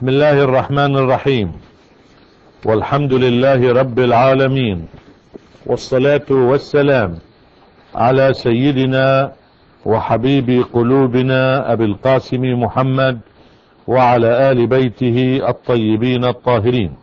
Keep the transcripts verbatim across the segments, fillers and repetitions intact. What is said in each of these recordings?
بسم الله الرحمن الرحيم، والحمد لله رب العالمين، والصلاة والسلام على سيدنا وحبيب قلوبنا أبي القاسم محمد وعلى آل بيته الطيبين الطاهرين.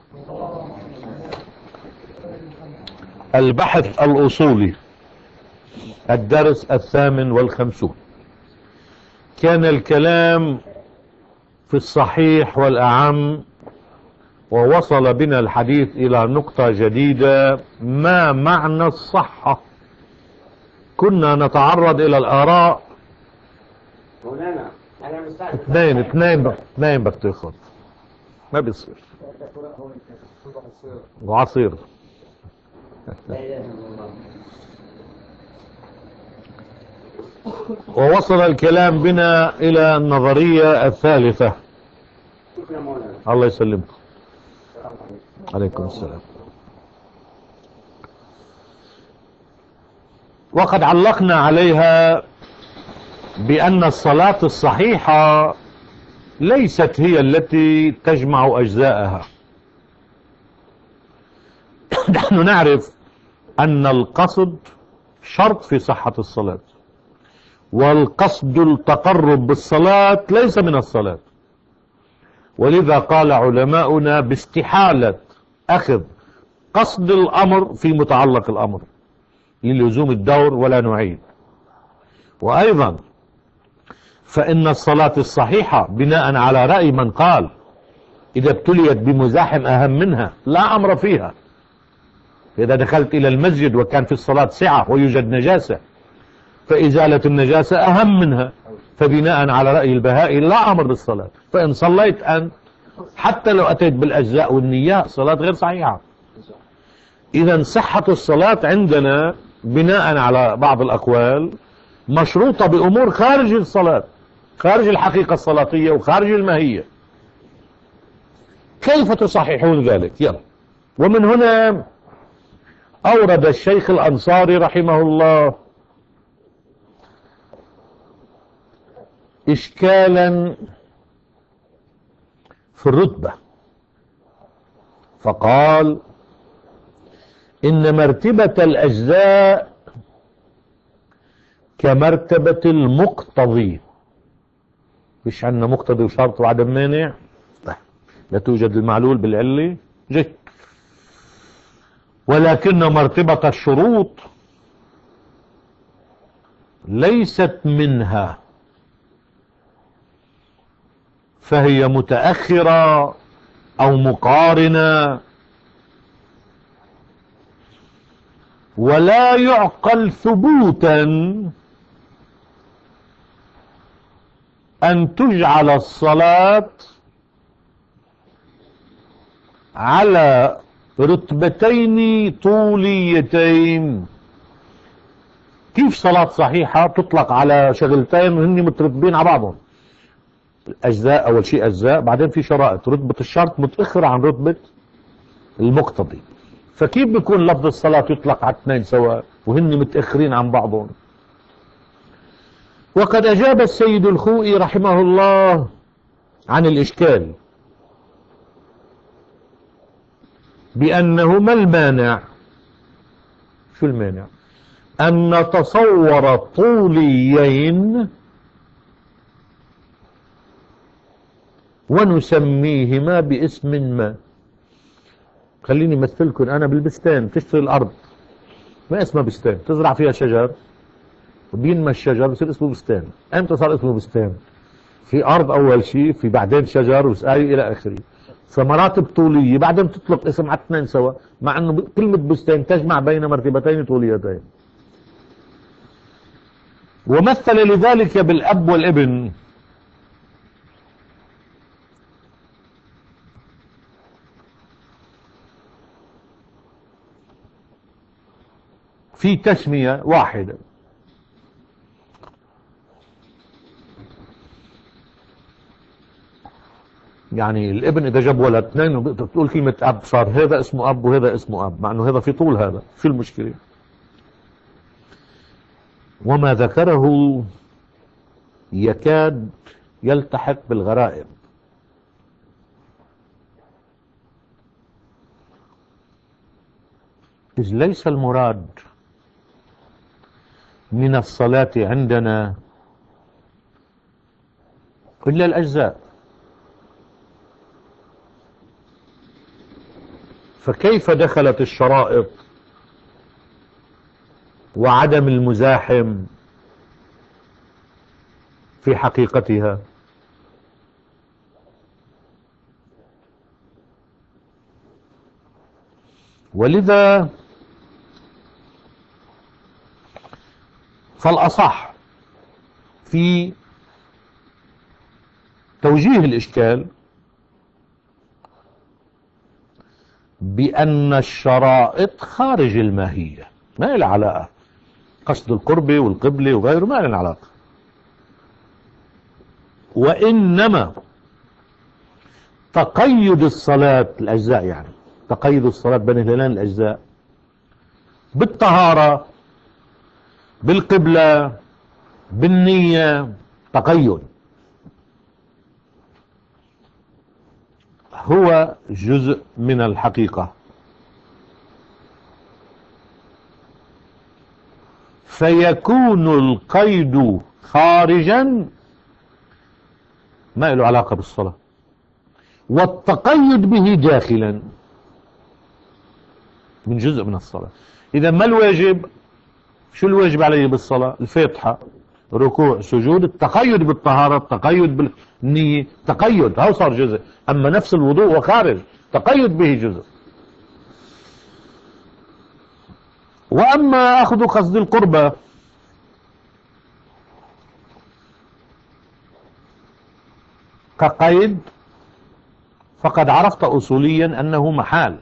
البحث الأصولي، الدرس الثامن والخمسون. كان الكلام في الصحيح والأعم، ووصل بنا الحديث إلى نقطة جديدة: ما معنى الصحة؟ كنا نتعرض إلى الآراء. مولانا أنا مستعد. اثنين اثنين بك اثنين بدك تاخذ، ما بيصير. وعصير. لا إله إلا الله. ووصل الكلام بنا إلى النظرية الثالثة. شكرا مولانا. الله يسلمك. عليكم السلام. وقد علقنا عليها بأن الصلاة الصحيحة ليست هي التي تجمع أجزاءها. نحن نعرف أن القصد شرط في صحة الصلاة، والقصد التقرب بالصلاة ليس من الصلاة، ولذا قال علماؤنا باستحالة أخذ قصد الأمر في متعلق الأمر للزوم الدور ولا نعيد. وأيضا فإن الصلاة الصحيحة بناء على رأي من قال إذا ابتليت بمزاحم أهم منها لا أمر فيها. إذا دخلت إلى المسجد وكان في الصلاة سعة ويوجد نجاسة فإزالة النجاسة أهم منها، فبناء على رأي البهائي لا أمر بالصلاة. فإن صليت أنت حتى لو أتيت بالأجزاء والنيات صلاة غير صحيحة. إذا صحة الصلاة عندنا بناء على بعض الأقوال مشروطة بأمور خارج الصلاة، خارج الحقيقة الصلاتية وخارج الماهية. كيف تصححون ذلك؟ يلا. ومن هنا أورد الشيخ الأنصاري رحمه الله إشكالا في الرتبة، فقال إن مرتبة الأجزاء كمرتبة المقتضي. مش عندنا مقتضي وشرط وعدم مانع؟ لا توجد المعلول بالعلة جي. ولكن مرتبة الشروط ليست منها، فهي متأخرة أو مقارنة، ولا يعقل ثبوتا أن تجعل الصلاة على رتبتين طوليتين. كيف صلاة صحيحة تطلق على شغلتين وهن مترتبين على بعضهم؟ الأجزاء أول شيء أجزاء، بعدين في شرائط. رتبة الشرط متأخرة عن رتبة المقتضي، فكيف بيكون لفظ الصلاة يطلق على اثنين سواء وهن متأخرين عن بعضهم؟ وقد أجاب السيد الخوئي رحمه الله عن الإشكال بأنه ما المانع؟ شو المانع؟ أن نتصور طوليين ونسميهما باسم ما. خليني مثلكم، أنا بالبستان تشتري الأرض ما اسمها بستان، تزرع فيها شجر وبينمى الشجر بصير اسمه بستان. أمتى صار اسمه بستان؟ في أرض أول شيء، في بعدين شجر وسقاي إلى آخره، فمراتب طولية بعدين تطلق اسم على اثنين سوا، مع أنه كلمة بستان تجمع بين مرتبتين طوليتين. ومثل لذلك بالأب والابن. في تسمية واحدة، يعني الابن إذا جاب ولد اثنين بتقول كلمة أب، صار هذا اسمه أب وهذا اسمه أب، مع أنه هذا في طول هذا. شو المشكلة؟ وما ذكره يكاد يلتحق بالغرائب. إذ ليس المراد من الصلاة عندنا إلا الأجزاء، فكيف دخلت الشرائط وعدم المزاحم في حقيقتها؟ ولذا فالأصح في توجيه الإشكال بأن الشرائط خارج الماهية، ما لها علاقة، قصد القرب والقبلة وغيره ما لها علاقة، وإنما تقيد الصلاة الأجزاء، يعني تقيد الصلاة بين هلالين الأجزاء بالطهارة بالقبلة بالنية، تقيد هو جزء من الحقيقة، فيكون القيد خارجا ما له علاقة بالصلاة، والتقيد به داخلا من جزء من الصلاة. إذا ما الواجب؟ شو الواجب علي بالصلاة؟ الفاتحة، ركوع، سجود، التقيد بالطهارة، التقيد بالنية، تقيد هو صار جزء. أما نفس الوضوء وخارج تقيد به جزء. وأما أخذ قصد القربة كقيد فقد عرفت أصوليا أنه محال،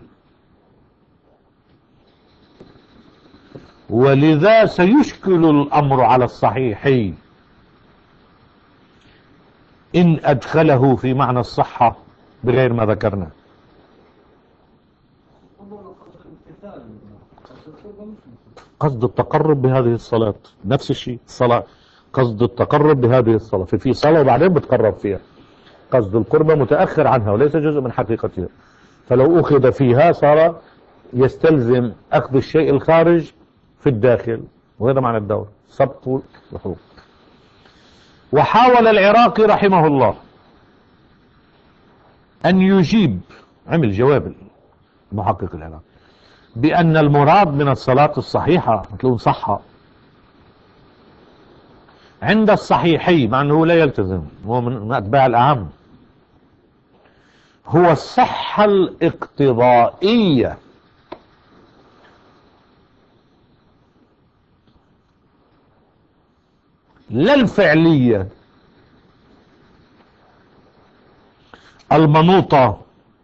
ولذا سيشكل الأمر على الصحيح إن أدخله في معنى الصحة بغير ما ذكرنا. قصد التقرب بهذه الصلاة نفس الشيء، الصلاة قصد التقرب بهذه الصلاة، في في صلاة وبعدين بتقرب فيها، قصد القربة متأخر عنها وليس جزء من حقيقتها، فلو أخذ فيها صار يستلزم أخذ الشيء الخارج في الداخل، وهذا معنى الدور سبط الحروف. وحاول العراقي رحمه الله أن يجيب، عمل جواب المحقق العراقي بأن المراد من الصلاة الصحيحة مثل صحة عند الصحيحي، مع أنه لا يلتزم، هو من أتباع الأعم، هو الصحة الاقتضائية لا الفعلية المنوطة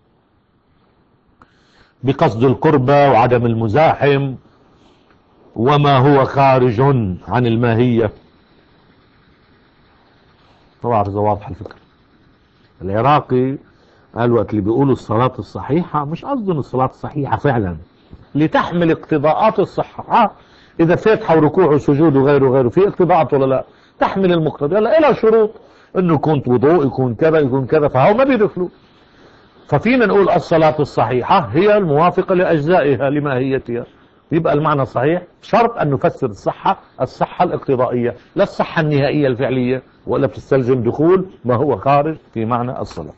بقصد القربة وعدم المزاحم وما هو خارج عن الماهية. طبعا إذا واضح الفكرة. العراقي قال وقت اللي بيقولوا الصلاة الصحيحة مش قصدهم الصلاة الصحيحة فعلا لتحمل اقتضاءات الصحة. آه إذا فاتحة وركوع وسجود وغيره وغيره في اقتضاءات ولا لا؟ تحمل المقتضى، لا إلها شروط إنه يكون وضوء، يكون كذا يكون كذا، فهو ما بيدخلوا. ففينا نقول الصلاة الصحيحة هي الموافقة لأجزائها لماهيتها، يبقى المعنى الصحيح شرط أن نفسر الصحة الصحة الاقتضائية لا الصحة النهائية الفعلية، ولا بتستلزم دخول ما هو خارج في معنى الصلاة.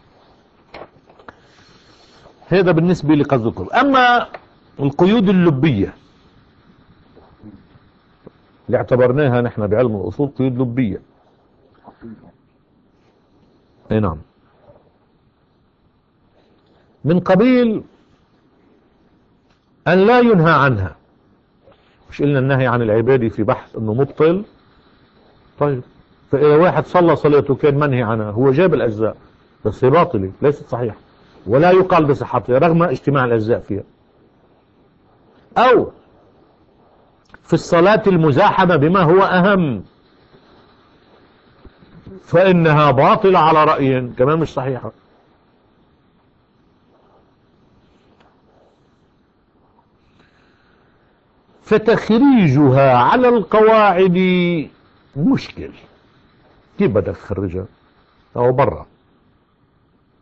هذا بالنسبة لقصد القرب. أما القيود اللبية اللي اعتبرناها نحن بعلم الأصول قيود لبية، اي نعم، من قبيل أن لا ينهى عنها. مش قلنا النهي عن العبادة في بحث أنه مبطل؟ طيب فإذا واحد صلى صلاته كان منهي عنها، هو جاب الأجزاء بس هي باطلة ليست صحيحة ولا يقال بصحتها رغم اجتماع الأجزاء فيها. أو في الصلاة المزاحمة بما هو أهم فإنها باطلة على رأي كمان مش صحيحة. فتخريجها على القواعد مشكل. كيف بدك تخرجها؟ أو برا.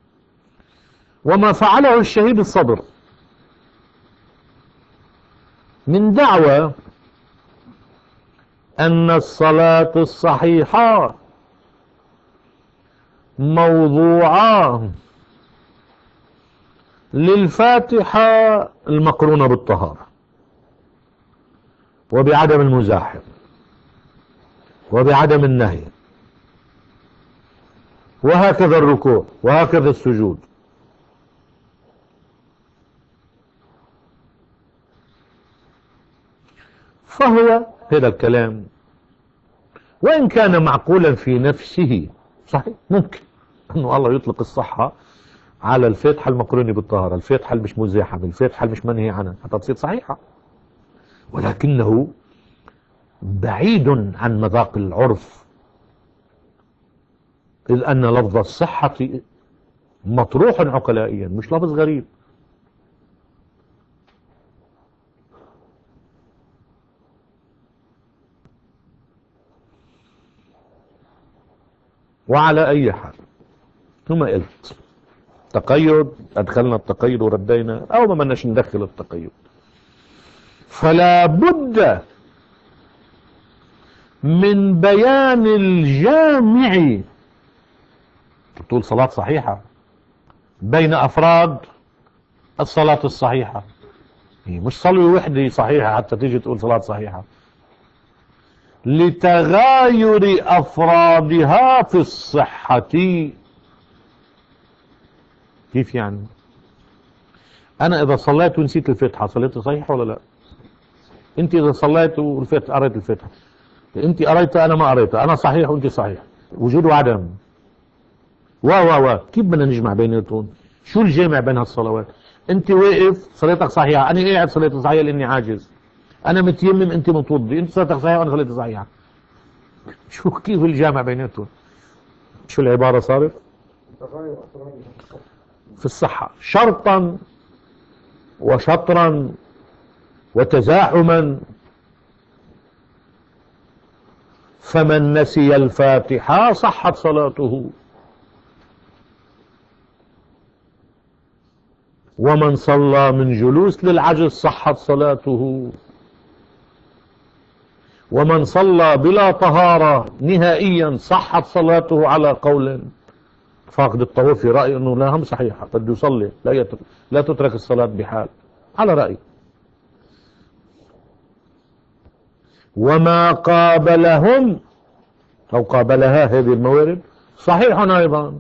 وما فعله الشهيد الصدر من دعوى أن الصلاة الصحيحة موضوعة للفاتحة المقرونة بالطهارة وبعدم المزاحم وبعدم النهي، وهكذا الركوع وهكذا السجود. فهو هذا الكلام وإن كان معقولا في نفسه صحيح، ممكن أنه الله يطلق الصحة على الفاتحة المقرونة بالطهارة، الفاتحة اللي مش مزاحمة، الفاتحة اللي مش منهي عنها، حتى تصير صحيحة، ولكنه بعيد عن مذاق العرف، إذ أن لفظ الصحة مطروح عقلائيا، مش لفظ غريب. وعلى أي حال ثم قلت تقيد، أدخلنا التقيد وردينا، أو ما بدناش ندخل التقيد، فلا بد من بيان الجامع. تقول صلاة صحيحة بين أفراد الصلاة الصحيحة، هي مش صلوة وحدة صحيحة حتى تيجي تقول صلاة صحيحة، لتغاير أفرادها في الصحة. كيف يعني؟ أنا إذا صليت ونسيت الفاتحة صليت صحيحة ولا لا؟ أنت إذا صليت والفاتحة قريت الفاتحة، أنت قريتها أنا ما قريتها، أنا صحيح وأنت صحيح، وجود وعدم. وا وا وا كيف بدنا نجمع بيناتهم؟ شو الجامع بين هالصلوات؟ أنت واقف صلاتك صحيحة، أنا قاعد صلاتي صحيحة لأني عاجز، أنا متيمم أنت متوضي، أنت صلاتك صحيحة وأنا صلاتي صحيحة. شو كيف الجامع بيناتهم؟ شو العبارة صارت؟ في الصحة شرطا وشطرا وتزاحما، فمن نسي الفاتحة صحت صلاته، ومن صلى من جلوس للعجز صحت صلاته، ومن صلى بلا طهارة نهائيا صحت صلاته على قول. فاقد الطهور في رأي أنه لا هم صحيحة، بده يصلي، لا يترك لا تترك الصلاة بحال، على رأي. وما قابلهم أو قابلها هذه الموارد صحيح أيضا،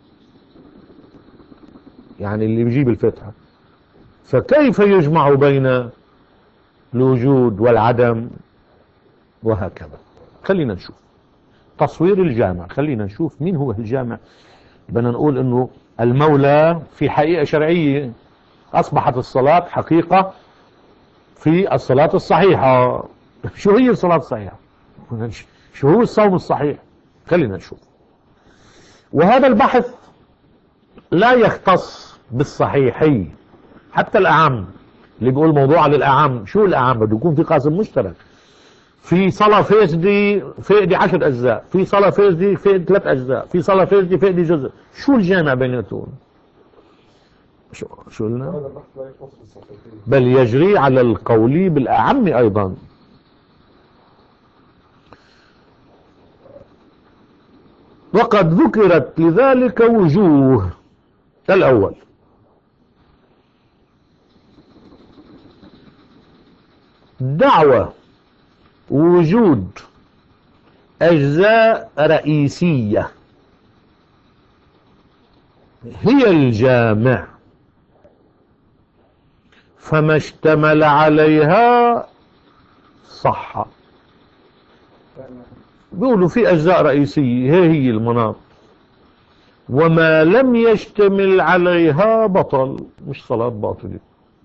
يعني اللي بيجيب الفتحة. فكيف يجمع بين الوجود والعدم وهكذا؟ خلينا نشوف تصوير الجامع، خلينا نشوف مين هو الجامع. بدنا نقول انه المولى في حقيقة شرعية، اصبحت الصلاة حقيقة في الصلاة الصحيحة. شو هي الصلاة الصحيحة؟ شو هو الصوم الصحيح؟ خلينا نشوف. وهذا البحث لا يختص بالصحيحي، حتى الأعم اللي بيقول موضوع للأعم، شو الأعم؟ بده يكون في قاسم مشترك. في صلاة فاسدة فائدة عشر أجزاء، في صلاة فاسدة فائدة ثلاث أجزاء، في صلاة فاسدة فائدة جزء. شو الجامع بيناتهم؟ شو شو قلنا؟ بل يجري على القول بالأعم أيضا. وقد ذكرت لذلك وجوه. الأول دعوة وجود أجزاء رئيسية هي الجامع، فما اشتمل عليها صح. بيقولوا في أجزاء رئيسية هي هي المناط، وما لم يشتمل عليها بطل، مش صلاة باطلة.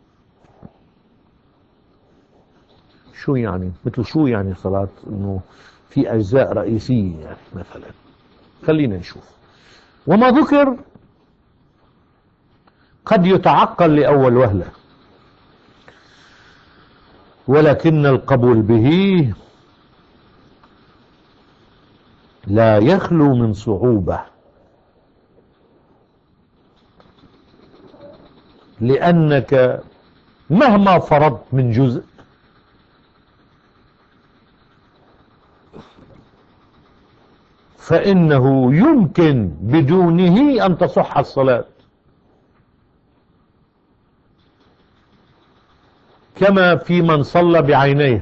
شو يعني؟ مثل شو يعني صلاة انه في اجزاء رئيسية يعني مثلا؟ خلينا نشوف. وما ذكر قد يتعقل لأول وهلة، ولكن القبول به لا يخلو من صعوبة، لأنك مهما فرضت من جزء فإنه يمكن بدونه أن تصح الصلاة، كما في من صلى بعينيه،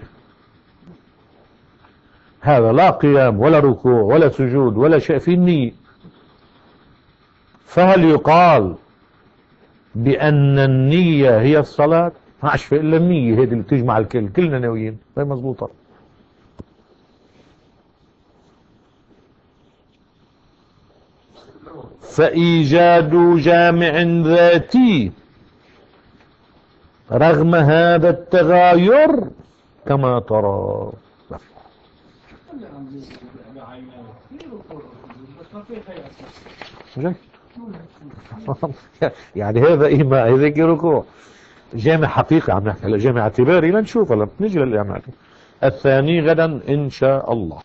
هذا لا قيام ولا ركوع ولا سجود ولا شيء في النية. فهل يقال بأن النية هي الصلاة؟ ما عادش في إلا النية، هذه اللي تجمع الكل، كلنا ناويين، هي مضبوطة. فإيجاد جامع ذاتي رغم هذا التغاير كما ترى. يعني هذا إيماء، هذا ركوع. جامع حقيقي عم نحكي، جامع اعتباري لنشوف، لما نجي للإعمال الثاني غدا إن شاء الله.